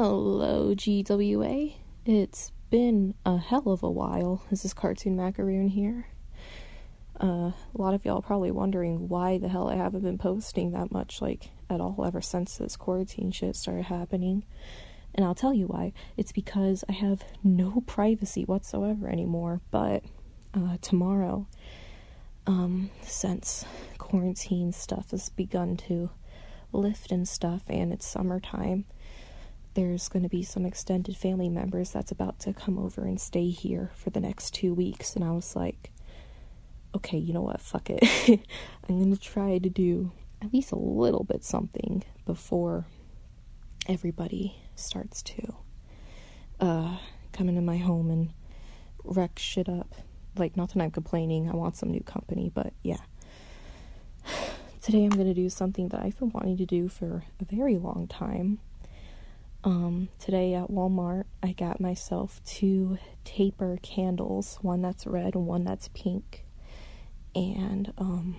Hello, GWA. It's been a hell of a while. This is Cartoon Macaroon here. A lot of y'all probably wondering why the hell I haven't been posting that much, at all, ever since this quarantine shit started happening. And I'll tell you why. It's because I have no privacy whatsoever anymore. But, tomorrow, since quarantine stuff has begun to lift and stuff, and it's summertime, there's going to be some extended family members that's about to come over and stay here for the next 2 weeks. And I was like, okay, you know what, fuck it. I'm going to try to do at least a little bit something before everybody starts to come into my home and wreck shit up. Not that I'm complaining, I want some new company, but yeah. Today I'm going to do something that I've been wanting to do for a very long time. Today at Walmart, I got myself 2 taper candles, one that's red and one that's pink, and,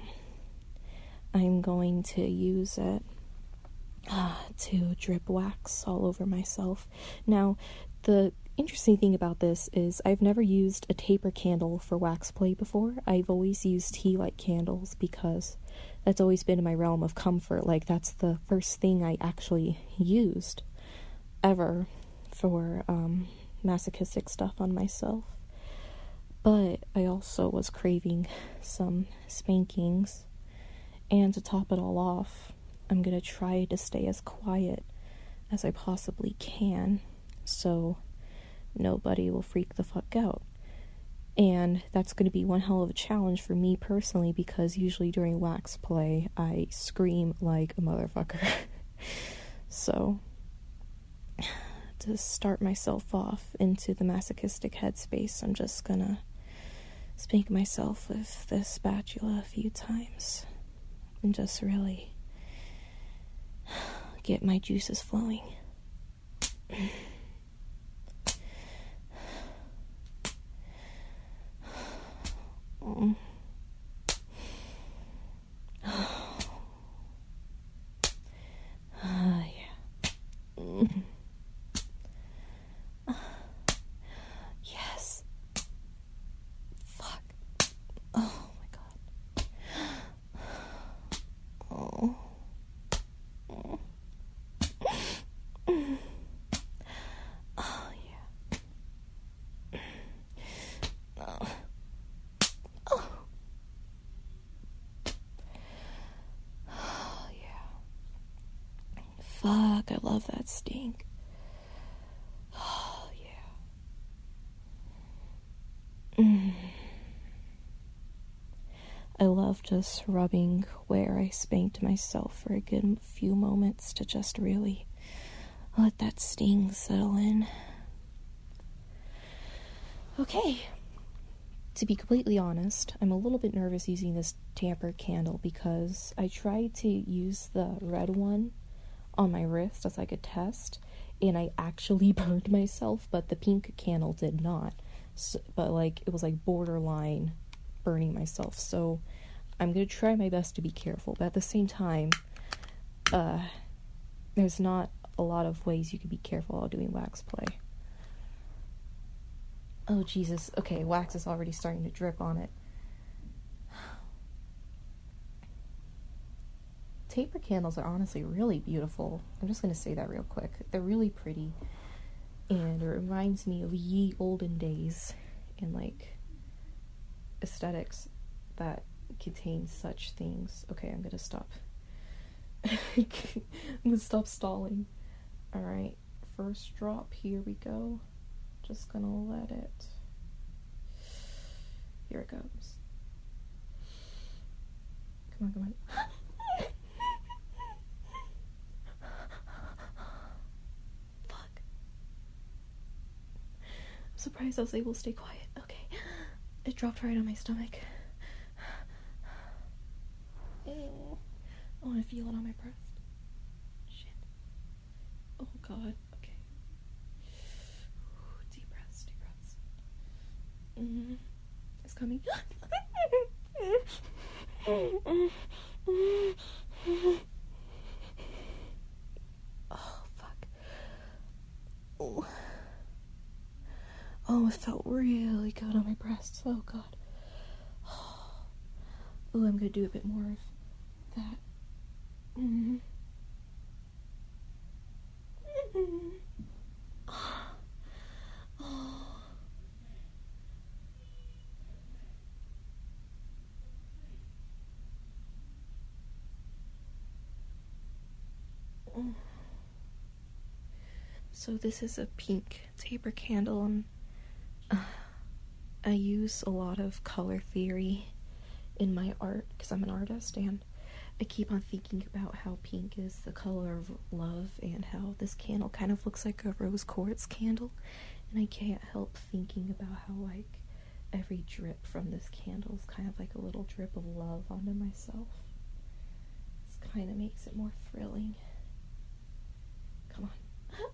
I'm going to use it, to drip wax all over myself. Now, the interesting thing about this is I've never used a taper candle for wax play before. I've always used tea light candles because that's always been in my realm of comfort. That's the first thing I actually used ever for masochistic stuff on myself. But I also was craving some spankings, and to top it all off, I'm gonna try to stay as quiet as I possibly can so nobody will freak the fuck out. And that's going to be one hell of a challenge for me personally, because usually during wax play I scream like a motherfucker. So to start myself off into the masochistic headspace, I'm just gonna spank myself with this spatula a few times and just really get my juices flowing. Yes. Fuck. Oh my god. Oh. Oh yeah. Oh. Oh yeah. Fuck, I love that stink. Oh yeah. I love just rubbing where I spanked myself for a good few moments to just really let that sting settle in. Okay. To be completely honest, I'm a little bit nervous using this taper candle because I tried to use the red one on my wrist as a test, and I actually burned myself, but the pink candle did not. So, but it was borderline burning myself. So I'm gonna try my best to be careful, but at the same time, there's not a lot of ways you can be careful while doing wax play. Oh Jesus, okay, wax is already starting to drip on it. Taper candles are honestly really beautiful. I'm just gonna say that real quick. They're really pretty, and it reminds me of ye olden days and aesthetics that contain such things. Okay, I'm gonna stop. I'm gonna stop stalling. Alright, first drop, here we go. Just gonna let it. Here it goes. Come on, come on. Fuck. I'm surprised I was able to stay quiet. Okay. It dropped right on my stomach. I want to feel it on my breast. Shit. Oh god. Okay. Deep breaths, deep breaths. It's coming. Oh, fuck. Oh, it felt really good on my breasts. Oh, God. Oh, I'm gonna do a bit more of that. Mm-hmm. Mm-hmm. Oh. So this is a pink taper candle, and I use a lot of color theory in my art because I'm an artist, and I keep on thinking about how pink is the color of love and how this candle kind of looks like a rose quartz candle, and I can't help thinking about how like every drip from this candle is kind of like a little drip of love onto myself. This kind of makes it more thrilling. Come on.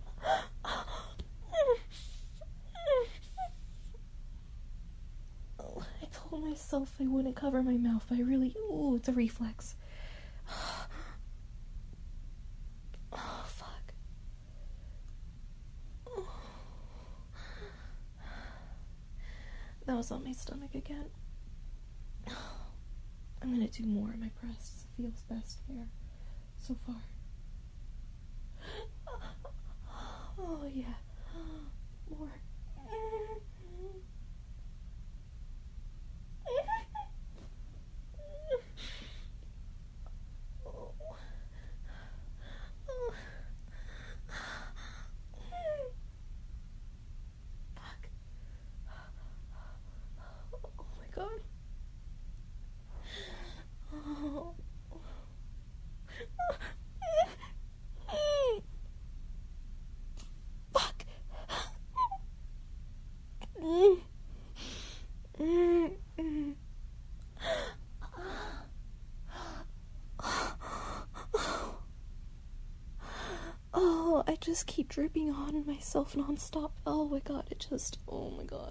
I told myself I wouldn't cover my mouth, but I really... Ooh, it's a reflex. Oh, fuck. That was on my stomach again. I'm gonna do more on my breasts. It feels best here so far. Oh, yeah. More. Fuck. Oh my god. Oh. Fuck. Oh, I just keep dripping on myself nonstop. Oh my god, oh my god.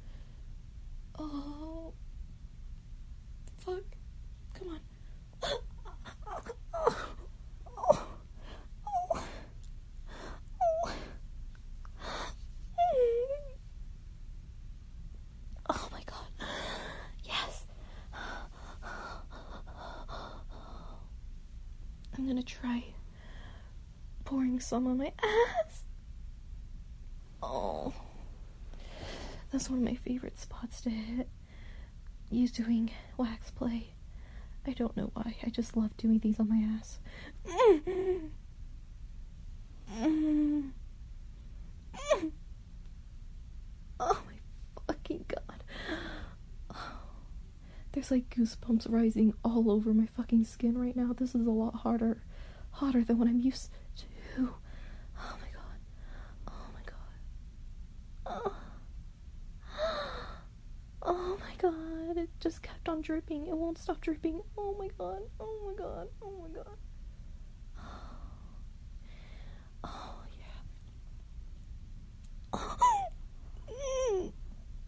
Oh. Fuck. Come on. Oh my god. Yes. I'm gonna try pouring some on my ass. Oh. That's one of my favorite spots to hit. Use doing wax play. I don't know why. I just love doing these on my ass. Oh my fucking god. There's like goosebumps rising all over my fucking skin right now. This is a lot hotter than what I'm used to. Oh my god. Oh my god. Oh my god. It just kept on dripping. It won't stop dripping. Oh my god. Oh my god. Oh my god. Oh yeah.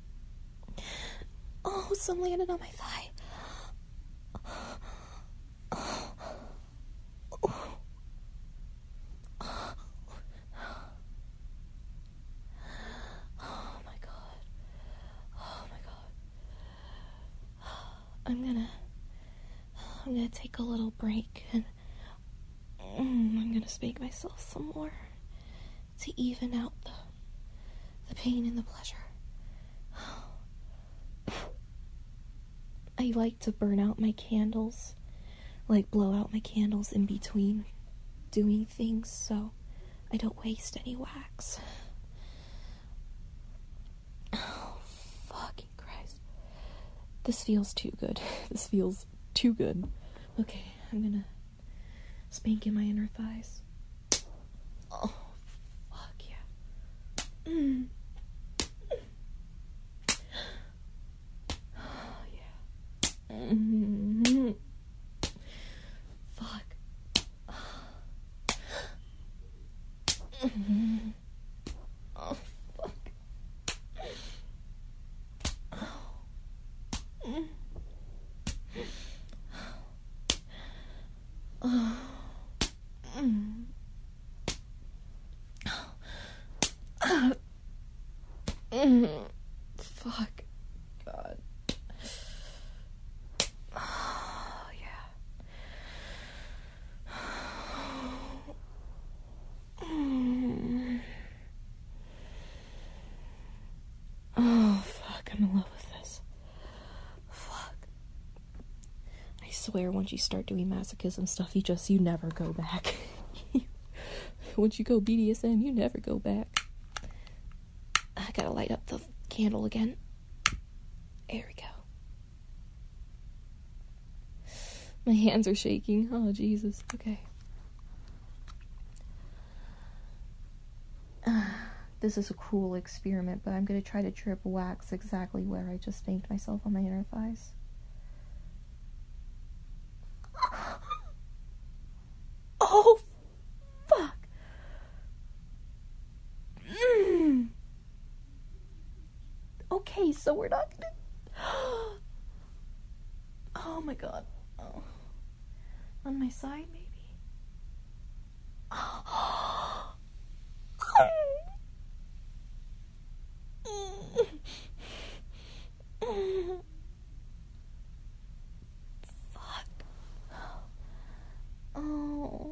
Oh, some landed on my thigh. Oh my god. Oh my god. I'm gonna take a little break, and I'm gonna spank myself some more to even out the pain and the pleasure. I like to burn out my candles, like blow out my candles in between doing things, so I don't waste any wax. Oh, fucking Christ. This feels too good. This feels too good. Okay, I'm gonna spank in my inner thighs. Oh, fuck yeah. Oh, yeah. Fuck. Oh, fuck. Fuck. God. Oh, yeah. Oh, fuck. I'm in love with this. Fuck. I swear, once you start doing masochism stuff, you never go back. Once you go BDSM, you never go back. I gotta light up the candle again. There we go. My hands are shaking. Oh, Jesus. Okay. This is a cool experiment, but I'm gonna try to drip wax exactly where I just spanked myself on my inner thighs. Oh, fuck. Okay, so we're not gonna... Oh my god. Oh. On my side, maybe? Fuck. Oh.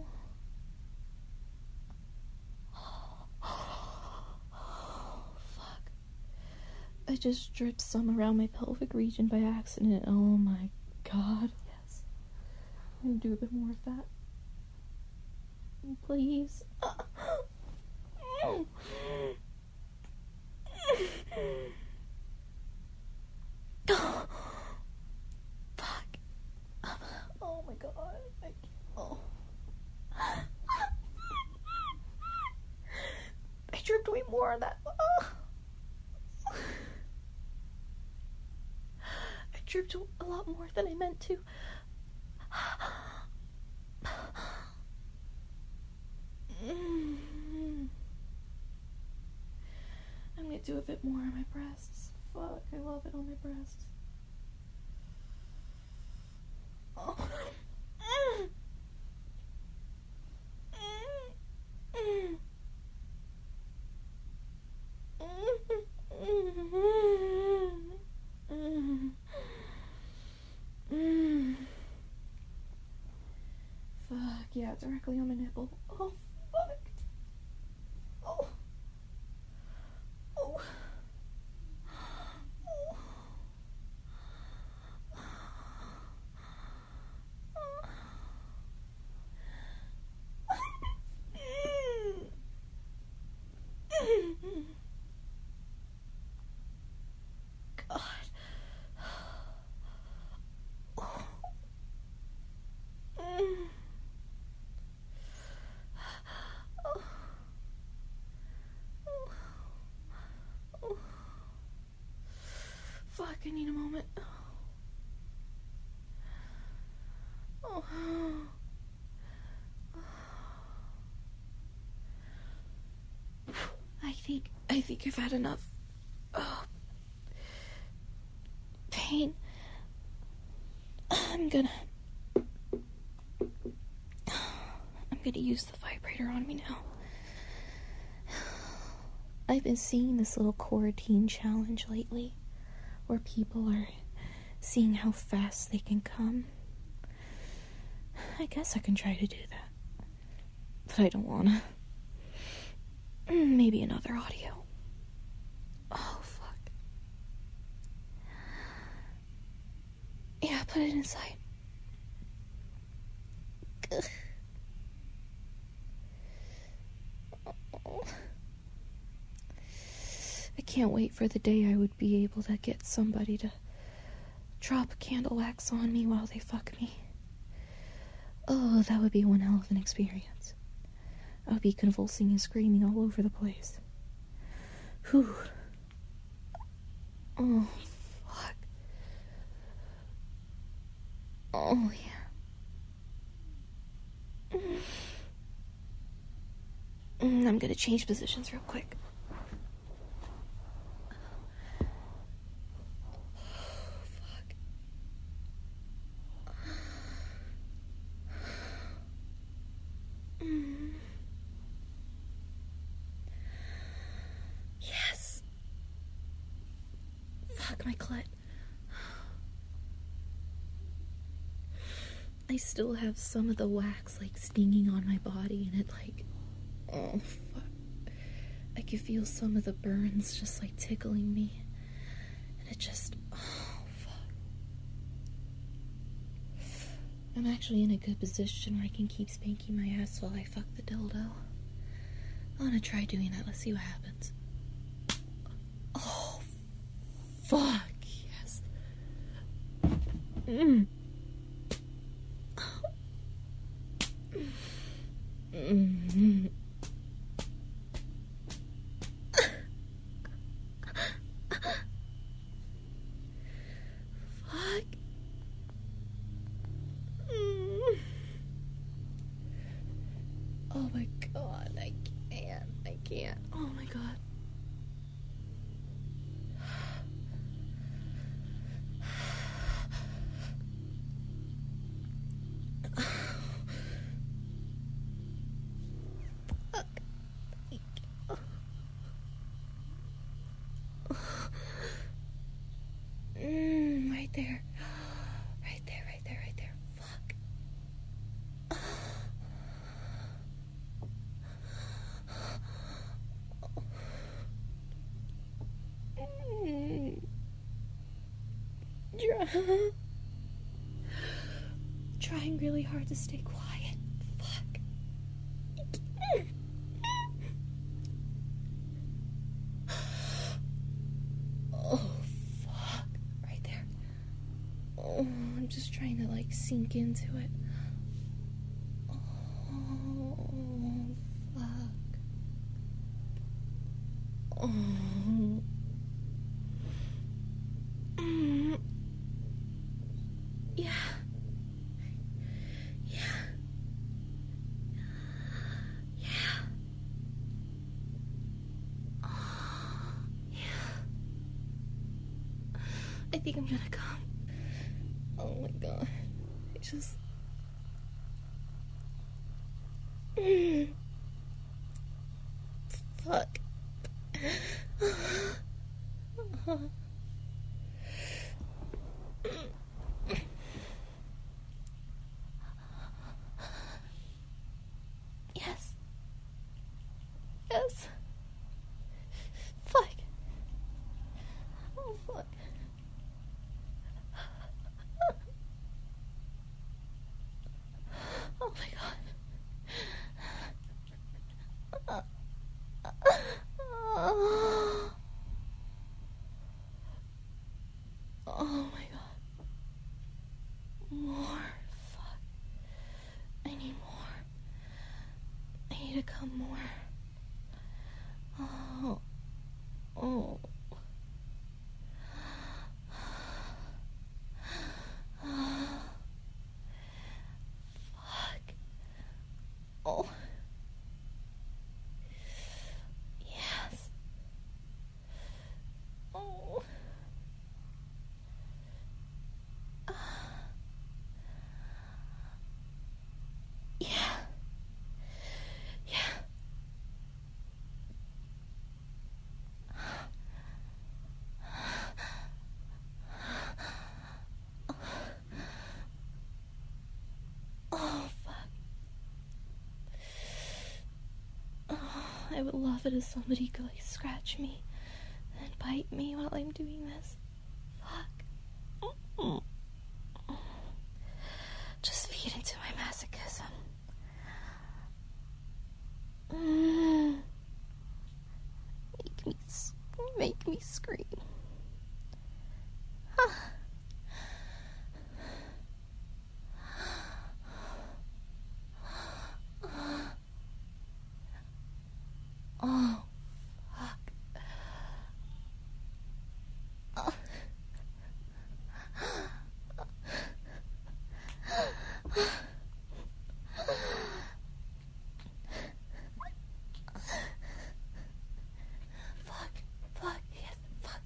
Fuck. I just dripped some around my pelvic region by accident. Oh my god. Yes. I'm gonna do a bit more of that. Please. Fuck. Oh my god. I can't. Oh. I dripped way more on that. I dripped a lot more than I meant to. I'm gonna do a bit more on my breasts. Fuck, I love it on my breasts. Oh. Fuck, yeah, directly on my nipple. Oh, fuck. Oh. Oh. God. Fuck, I need a moment. Oh. I think I've had enough. Oh. Pain. I'm gonna use the vibrator on me now. I've been seeing this little quarantine challenge lately, where people are seeing how fast they can come. I guess I can try to do that, but I don't wanna. Maybe another audio. Oh, fuck. Yeah, put it inside. Ugh. I can't wait for the day I would be able to get somebody to drop candle wax on me while they fuck me. Oh, that would be one hell of an experience. I would be convulsing and screaming all over the place. Whew. Oh, fuck. Oh, yeah. I'm gonna change positions real quick. Yes. Fuck my clit. I still have some of the wax, like, stinging on my body, and it, like, oh, fuck. I can feel some of the burns just, like, tickling me. And it just, oh, fuck. I'm actually in a good position where I can keep spanking my ass while I fuck the dildo. I want to try doing that. Let's see what happens. Oh, fuck, yes. Fuck. Oh my god, I can't. Oh my god. Right there. Right there. Fuck. Trying really hard to stay quiet. Fuck. Oh, fuck. Right there. Oh, I'm just trying to, like, sink into it. Oh, fuck. Oh. Yeah. I think I'm gonna come. Oh my god. It just... Fuck. Yes. Fuck. Oh, fuck. Oh my god. Oh my god. More. Fuck. I need more. I need to come more. Oh. Oh. Fuck. Oh. Yes. Oh. Yeah. Oh, fuck. Oh, I would love it if somebody could, like, scratch me and bite me while I'm doing this. Fuck. Just feed into my masochism. Make me scream. Oh, fuck. Fuck, yes, fuck.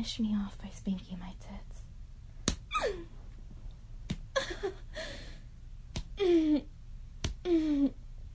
finish me off by spanking my tits.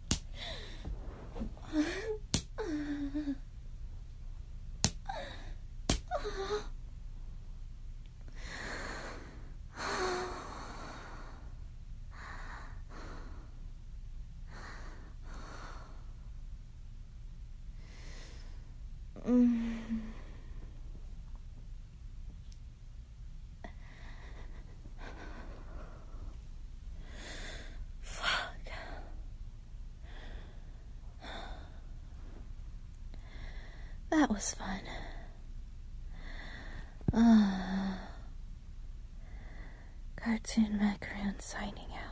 Fuck. That was fun. Cartoon Macaroon signing out.